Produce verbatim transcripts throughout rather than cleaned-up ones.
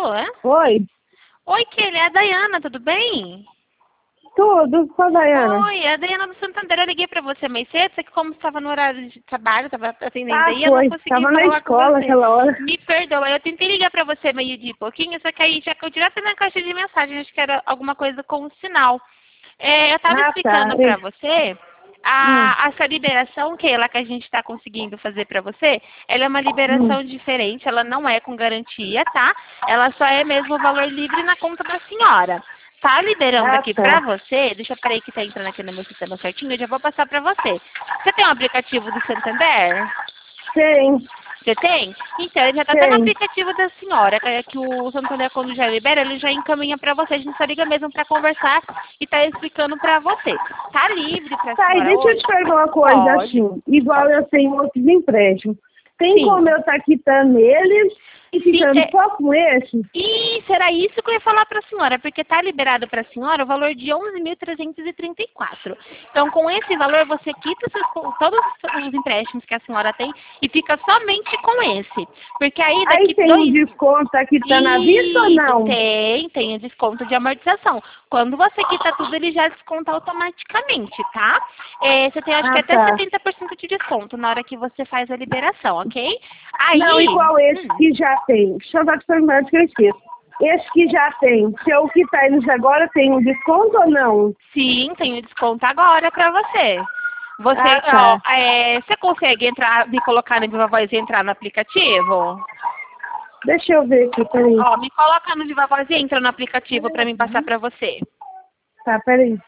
é? Oi, Oi, Kelly, é a Dayana, tudo bem? tudo, sou a Dayana. Oi, é a Dayana do Santander. Eu liguei pra você mais cedo, só que como estava no horário de trabalho, estava atendendo Ah, aí, eu não foi, consegui tava na falar com escola você. aquela hora. Me perdoa, eu tentei ligar pra você meio de pouquinho, só que aí já caiu direto na caixa de mensagem, acho que era alguma coisa com o sinal. É, eu estava Ah, tá. explicando pra É. você, Hum, a, essa liberação que ela que a gente está conseguindo fazer para você, ela é uma hum. liberação diferente, ela não é com garantia, tá? Ela só é mesmo o valor livre na conta da senhora. Tá liberando Ah, aqui tá. pra você, deixa eu peraí que tá entrando aqui no meu sistema certinho, eu já vou passar pra você. Você tem um aplicativo do Santander? Tem, Você tem? Então, ele já está até no tem. aplicativo da senhora, que, é que o Santander, quando já libera, ele já encaminha para você. A gente só liga mesmo para conversar e tá explicando para você. Tá livre para a Tá, e senhora deixa eu hoje? te perguntar uma coisa, Pode, assim, igual pode. eu tenho outros empréstimos. Tem como Sim. eu estar quitando eles e Sim, ficando é, só com esse? isso, era isso que eu ia falar para a senhora, porque está liberado para a senhora o valor de onze mil trezentos e trinta e quatro. Então, com esse valor, você quita seus, todos os empréstimos que a senhora tem e fica somente com esse. Porque aí, Aí daqui tem um dois... desconto, tá quitando à vista ou Isso, não? tem, tem o desconto de amortização. Quando você quita tudo, ele já desconta automaticamente, tá? É, você tem, acho que Ah, até tá. setenta por cento de desconto na hora que você faz a liberação, ok? Não, Aí... igual esse hum, que já tem. Deixa eu dar te perguntando que eu esqueço. Esse que já tem, se eu quitar eles agora, tem um desconto ou não? Sim, tem o desconto agora pra você. Você, Ah, ó, tá. é, você consegue entrar, me colocar no Viva Voz e entrar no aplicativo? Deixa eu ver aqui, peraí. Ó, me coloca no Viva Voz e entra no aplicativo pra mim passar pra você. Tá, peraí.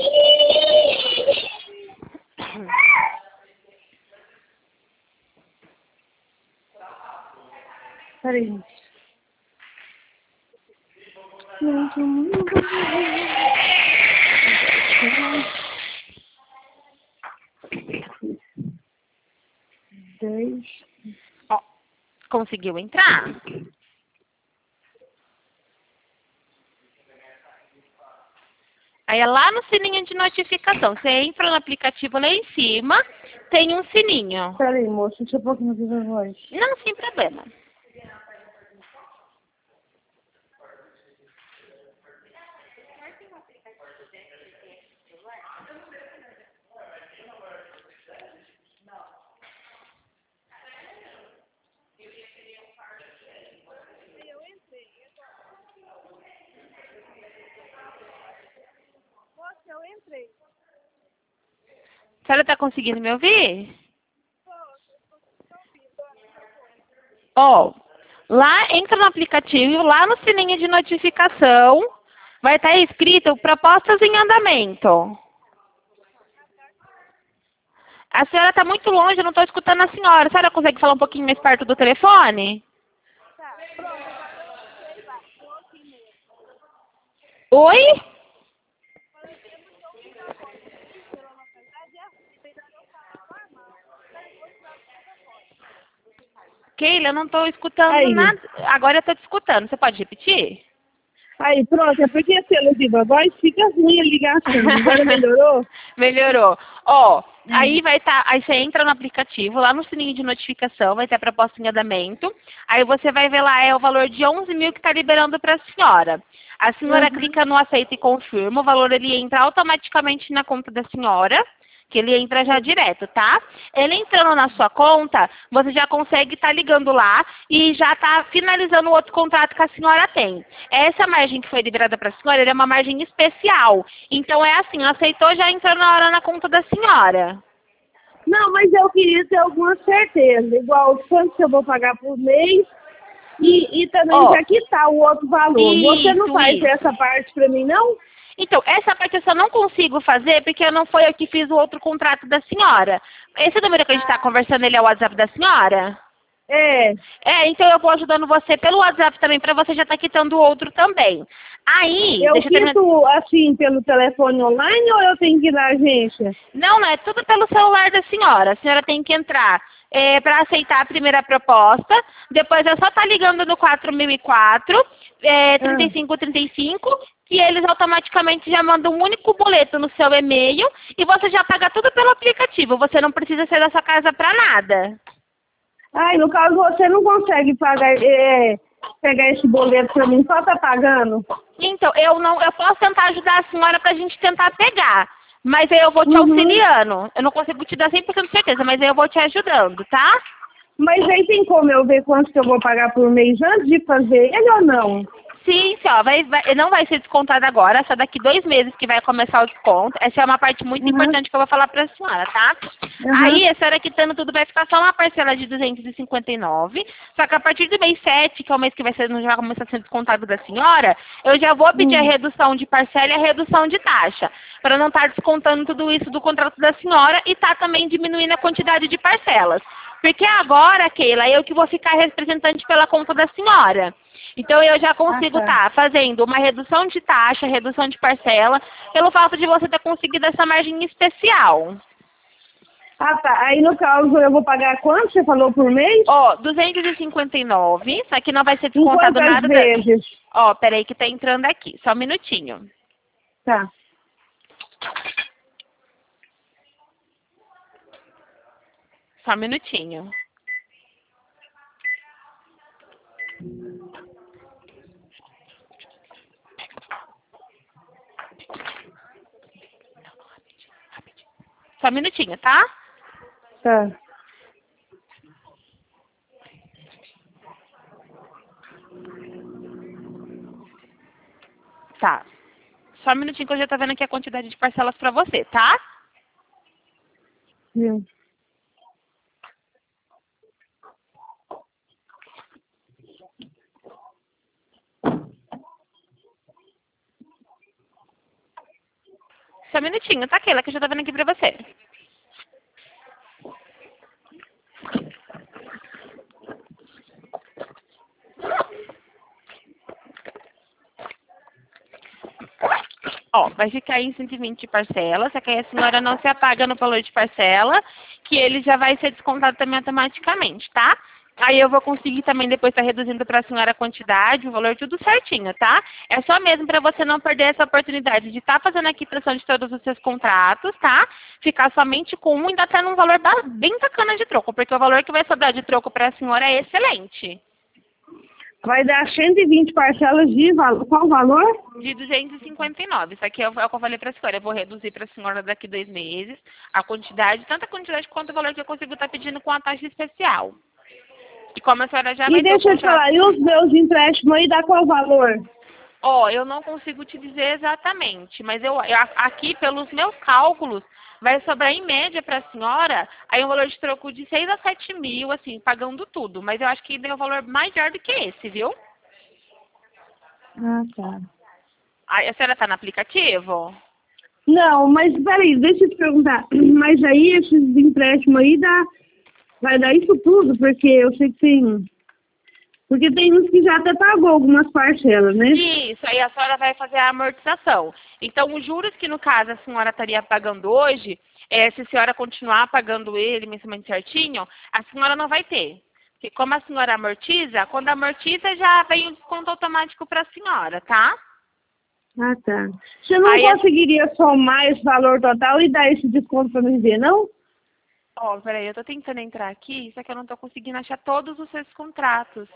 Peraí. Dez. Ó, conseguiu entrar? Aí é lá no sininho de notificação. Você entra no aplicativo lá em cima, tem um sininho. Peraí, moço, deixa eu pôr aqui no Viva Voz. Não, sem problema. A senhora tá conseguindo me ouvir? Ó, lá entra no aplicativo, lá no sininho de notificação, vai estar escrito propostas em andamento. A senhora está muito longe, eu não estou escutando a senhora. A senhora consegue falar um pouquinho mais perto do telefone? Oi? Keila, eu não estou escutando Aí. nada. Agora eu estou te escutando. Você pode repetir? Aí, pronto. É porque pelo Viva Voz fica ruim a ligação. Agora melhorou? Melhorou. Ó, Hum. aí vai estar, aí você entra no aplicativo, lá no sininho de notificação, vai ter a proposta em andamento. Aí você vai ver lá, é o valor de onze mil que está liberando para a senhora. A senhora Uhum. clica no aceito e confirma, o valor ele entra automaticamente na conta da senhora, que ele entra já direto, tá? Ele entrando na sua conta, você já consegue estar ligando lá e já está finalizando o outro contrato que a senhora tem. Essa margem que foi liberada para a senhora, ela é uma margem especial. Então é assim, aceitou, já entrou na hora na conta da senhora. Não, mas eu queria ter alguma certeza. Igual quanto que eu vou pagar por mês e, e também Ó, já quitar o outro valor. Você não isso, faz isso. essa parte pra mim, não? Então, essa parte eu só não consigo fazer porque não foi eu que fiz o outro contrato da senhora. Esse número que a gente está conversando, ele é o WhatsApp da senhora? É. É, então eu vou ajudando você pelo WhatsApp também, para você já estar quitando o outro também. Aí, Eu deixa eu terminar. quito assim pelo telefone online ou eu tenho que ir na agência? Não, não, é tudo pelo celular da senhora. A senhora tem que entrar é, para aceitar a primeira proposta. Depois é só estar ligando no quatro mil e quatro, é, trinta Ah. e cinco trinta e cinco, que eles automaticamente já mandam um único boleto no seu e-mail e você já paga tudo pelo aplicativo. Você não precisa sair da sua casa para nada. Ai, no caso você não consegue pagar. É, pegar esse boleto pra mim, só tá pagando? Então, eu não, eu posso tentar ajudar a senhora pra gente tentar pegar. Mas aí eu vou te Uhum. auxiliando. Eu não consigo te dar cem por cento de certeza, mas aí eu vou te ajudando, tá? Mas aí tem como eu ver quanto que eu vou pagar por mês antes de fazer ele ou não? Sim, sim, ó, vai, vai, não vai ser descontado agora, só daqui dois meses que vai começar o desconto. Essa é uma parte muito Uhum. importante que eu vou falar pra senhora, tá? Uhum. Aí, a senhora quitando tudo, vai ficar só uma parcela de duzentos e cinquenta e nove. Só que a partir do mês sete, que é o mês que vai ser, já vai começar a ser descontado da senhora, eu já vou pedir a Hum. redução de parcela e a redução de taxa, para não estar descontando tudo isso do contrato da senhora e tá também diminuindo a quantidade de parcelas. Porque agora, Keila, eu que vou ficar representante pela conta da senhora. Então, eu já consigo Ah, tá. estar fazendo uma redução de taxa, redução de parcela, pelo fato de você ter conseguido essa margem especial. Ah, tá. Aí, no caso, eu vou pagar quanto você falou por mês? Ó, duzentos e cinquenta e nove, só que não vai ser Em descontado quantas nada. Da... vezes? Ó, peraí que tá entrando aqui, só um minutinho. Tá. Só um minutinho. Só um minutinho, tá? Tá. Tá. Só um minutinho que eu já tô vendo aqui a quantidade de parcelas pra você, tá? Viu? Só um minutinho, tá, Keila, que eu já tô vendo aqui pra você. Ó, vai ficar em cento e vinte parcelas, só que aí a senhora não se apaga no valor de parcela, que ele já vai ser descontado também automaticamente, tá? Aí eu vou conseguir também depois estar reduzindo para a senhora a quantidade, o valor, tudo certinho, tá? É só mesmo para você não perder essa oportunidade de estar fazendo a quitação de todos os seus contratos, tá? Ficar somente com um e ainda tá num valor ba- bem bacana de troco, porque o valor que vai sobrar de troco para a senhora é excelente. Vai dar cento e vinte parcelas de valor. Qual o valor? De duzentos e cinquenta e nove. Isso aqui é o é o que eu falei para a senhora. Eu vou reduzir para a senhora daqui dois meses a quantidade, tanto a quantidade quanto o valor que eu consigo estar pedindo com a taxa especial. E como a senhora já E vai ter o deixa eu te contrato... falar, e os meus empréstimos aí dá qual valor? Ó, eu não consigo te dizer exatamente, mas eu, eu- aqui, pelos meus cálculos, vai sobrar em média para a senhora aí um valor de troco de seis a sete mil, assim, pagando tudo. Mas eu acho que deu um valor maior do que esse, viu? Ah, tá. Aí, a senhora tá no aplicativo? Não, mas peraí, deixa eu te perguntar. Mas aí esses empréstimos aí dá, vai dar isso tudo, porque eu sei que tem. Porque tem uns que já até pagou algumas parcelas, né? Isso, aí a senhora vai fazer a amortização. Então, os juros que, no caso, a senhora estaria pagando hoje, é, se a senhora continuar pagando ele mensalmente certinho, a senhora não vai ter. Porque como a senhora amortiza, quando amortiza já vem o desconto automático para a senhora, tá? Ah, tá. Você não Aí a... conseguiria somar esse valor total e dar esse desconto para me ver, não? Ó, peraí, eu tô tentando entrar aqui, só que eu não tô conseguindo achar todos os seus contratos.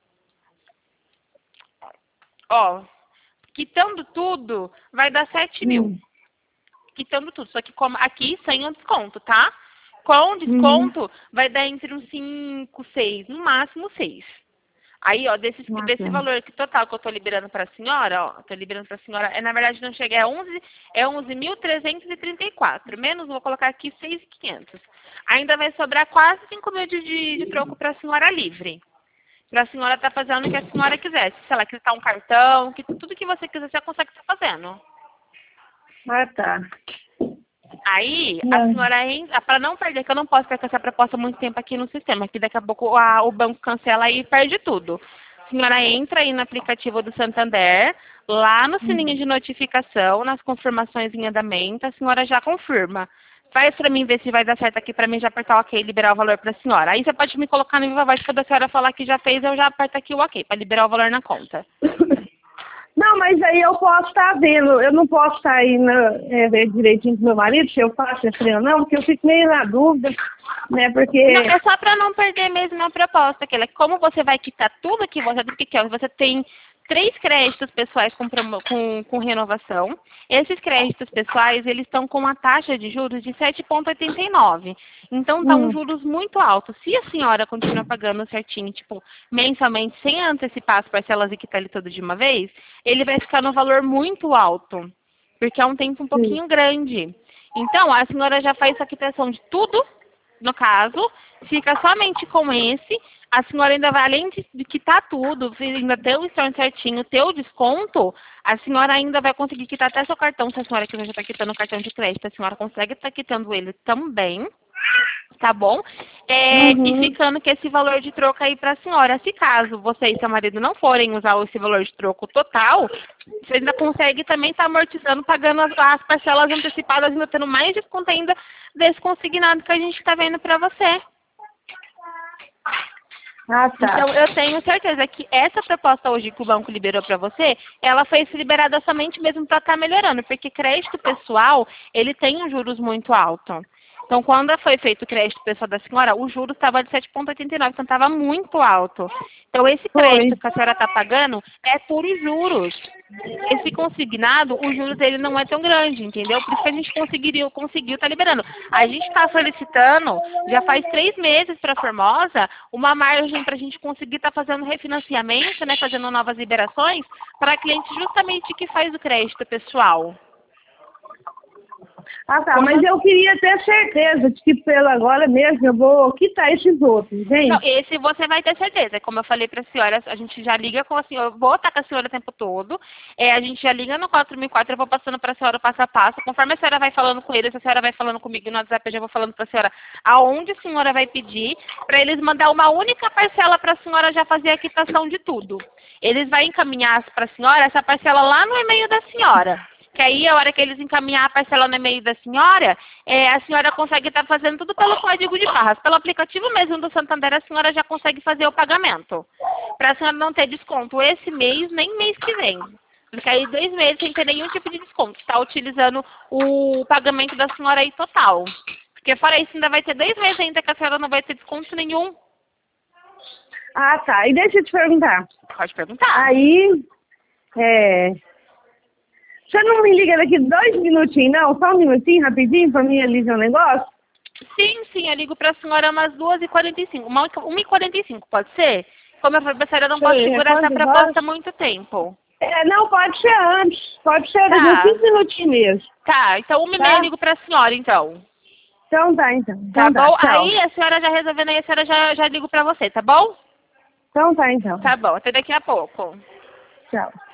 Ó, quitando tudo, vai dar sete mil. Hum. Quitando tudo. Só que como aqui sem o desconto, tá? Com o Uhum. desconto, vai dar entre uns cinco, seis, no máximo seis. Aí, ó, desse, Ah, desse tá. valor que total que eu tô liberando pra senhora, ó, tô liberando pra senhora, é, na verdade não chega, é onze, é onze mil trezentos e trinta e quatro. Menos, vou colocar aqui seis mil e quinhentos. Ainda vai sobrar quase cinco mil de, de, de troco pra senhora livre. Pra senhora tá fazendo o que a senhora quiser. Se ela quiser um cartão, que tudo que você quiser, você consegue estar fazendo. Ah, tá. Aí, a Não. senhora entra, para não perder, que eu não posso ficar com essa proposta muito tempo aqui no sistema, que daqui a pouco a- o banco cancela e perde tudo. A senhora entra aí no aplicativo do Santander, lá no sininho de notificação, nas confirmações em andamento, a senhora já confirma. Faz para mim ver se vai dar certo aqui, para mim já apertar o ok e liberar o valor para a senhora. Aí você pode me colocar no viva voz, quando a senhora falar que já fez, eu já aperto aqui o ok, para liberar o valor na conta. Não, mas aí eu posso estar vendo, eu não posso estar aí na, é, ver direitinho com meu marido se eu faço esse trem ou não, porque eu fico meio na dúvida, né, porque... Não, é só para não perder mesmo a proposta, que ela, como você vai quitar tudo que você, que que é, você tem três créditos pessoais com, promo- com, com renovação. Esses créditos pessoais, eles estão com uma taxa de juros de sete vírgula oitenta e nove. Então, estão Hum, juros muito altos. Se a senhora continuar pagando certinho, tipo, mensalmente, sem antecipar as parcelas e quitar ele tudo de uma vez, ele vai ficar no valor muito alto, porque é um tempo um sim. pouquinho grande. Então, a senhora já faz a quitação de tudo, no caso, fica somente com esse, a senhora ainda vai, além de, de quitar tudo, ainda ter o estorno certinho, ter o desconto, a senhora ainda vai conseguir quitar até seu cartão, se a senhora quiser já está quitando o cartão de crédito, a senhora consegue estar quitando ele também, tá bom? É, e Uhum. ficando com esse valor de troco aí para a senhora. Se caso você e seu marido não forem usar esse valor de troco total, você ainda consegue também estar amortizando, pagando as, as parcelas antecipadas, ainda tendo mais desconto ainda desse consignado que a gente está vendo para você. Ah, tá. Então, eu tenho certeza que essa proposta hoje que o banco liberou para você, ela foi liberada somente mesmo para estar melhorando, porque crédito pessoal, ele tem um juros muito alto. Então, quando foi feito o crédito pessoal da senhora, o juros estava de sete vírgula oitenta e nove, então estava muito alto. Então, esse Foi. crédito que a senhora está pagando é puros juros. Esse consignado, o juros dele não é tão grande, entendeu? Por isso que a gente conseguiria, conseguiu estar liberando. A gente está solicitando, já faz três meses para a Formosa, uma margem para a gente conseguir estar fazendo refinanciamento, né, fazendo novas liberações, para cliente justamente que faz o crédito pessoal. Ah, tá, Como mas eu queria ter certeza de que pelo agora mesmo eu vou quitar esses outros, Não, entende? esse você vai ter certeza. Como eu falei para a senhora, a gente já liga com a senhora, eu vou estar com a senhora o tempo todo. É, a gente já liga no quatro mil e quatro, eu vou passando para a senhora o passo a passo. Conforme a senhora vai falando com eles, a senhora vai falando comigo no WhatsApp, eu já vou falando para a senhora aonde a senhora vai pedir, para eles mandar uma única parcela para a senhora já fazer a quitação de tudo. Eles vão encaminhar para a senhora essa parcela lá no e-mail da senhora. Que aí, a hora que eles encaminhar a parcela no e-mail da senhora, é, a senhora consegue estar fazendo tudo pelo código de barras. Pelo aplicativo mesmo do Santander, a senhora já consegue fazer o pagamento. Para a senhora não ter desconto esse mês, nem mês que vem. Porque aí, dois meses sem ter nenhum tipo de desconto. Está utilizando o pagamento da senhora aí total. Porque fora isso, ainda vai ter dois meses ainda que a senhora não vai ter desconto nenhum. Ah, tá. E deixa eu te perguntar. Pode perguntar. Aí, é... Você não me liga daqui dois minutinhos, não? Só um minutinho, rapidinho, pra mim ali ver um negócio? Sim, sim, eu ligo para a senhora umas duas e quarenta e cinco. Uma e quarenta e cinco, pode ser? Como eu falei, a senhora não Deixa eu pode ver, segurar essa quantas proposta horas? há muito tempo. É, não, pode ser antes. Pode ser daqui uns Tá, cinco minutinhos mesmo, tá. Então, uma e meia eu tá? ligo para a senhora, então. Então tá, então. Tá Então tá, bom? tchau. Aí, a senhora já resolvendo aí, a senhora já, já ligo para você, tá bom? Então tá, então. Tá bom, até daqui a pouco. Tchau.